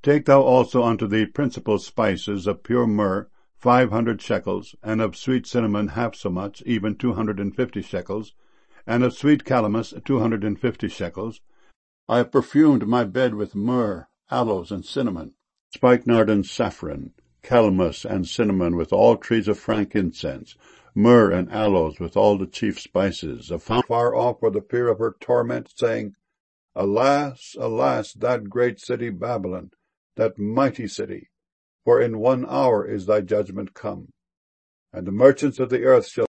Take thou also unto thee principal spices of pure myrrh 500 shekels, and of sweet cinnamon half so much, even 250 shekels, and of sweet calamus 250 shekels. I have perfumed my bed with myrrh, aloes, and cinnamon, spikenard and saffron, calamus and cinnamon with all trees of frankincense, myrrh and aloes with all the chief spices. Afar off for the fear of her torment, saying, Alas, alas, that great city Babylon, that mighty city! For in 1 hour is thy judgment come. And the merchants of the earth shall